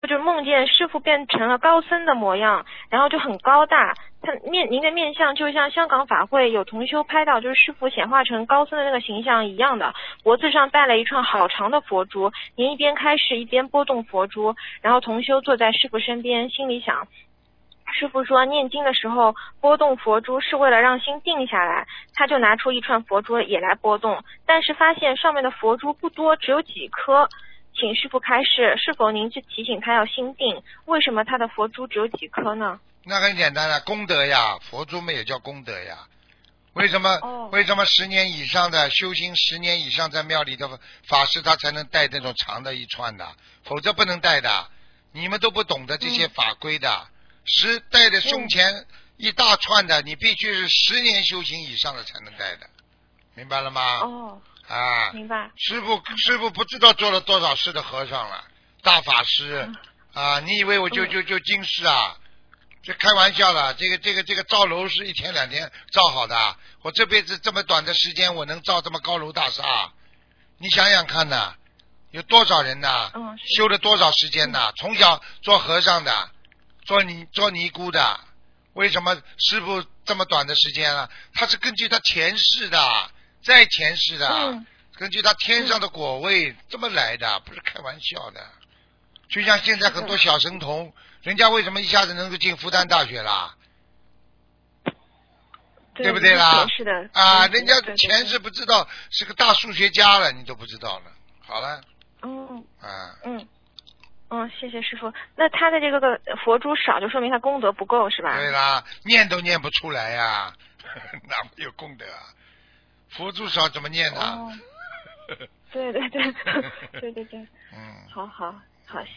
就梦见师傅变成了高僧的模样，然后就很高大。您的面相就像香港法会有同修拍到，就是师傅显化成高僧的那个形象一样的，脖子上戴了一串好长的佛珠。您一边开示一边拨动佛珠，然后同修坐在师傅身边，心里想，师傅说念经的时候拨动佛珠是为了让心定下来，他就拿出一串佛珠也来拨动，但是发现上面的佛珠不多，只有几颗。请师傅开示，是否您去提醒他要心定？为什么他的佛珠只有几颗呢？ 那很简单了，功德呀，佛珠们也叫功德呀。为什么10年以上的修行10年以上在庙里的法师他才能带那种长的一串的，否则不能带的。你们都不懂得这些法规的，带在胸前一大串的，你必须是10年修行以上的才能带的，明白了吗？ 明白。 师傅不知道做了多少世的和尚了，大法师你以为我就今世啊？这开玩笑了，这个造楼是1天2天造好的，我这辈子这么短的时间，我能造这么高楼大厦？你想想看呐，有多少人呐？修了多少时间呐？从小做和尚的，做尼姑的，为什么师傅这么短的时间啊？他是根据他前世的，再前世的，根据他天上的果位这么来的，不是开玩笑的。就像现在很多小神童，人家为什么一下子能够进复旦大学啦？对不对啦？ 是的人家前世不知道是个大数学家了，你都不知道了。好了。 谢谢师傅。那他的这个佛珠少，就说明他功德不够，是吧？ 对啦，念都念不出来呀，哪会有功德啊？佛珠少怎么念呢？ 对。好。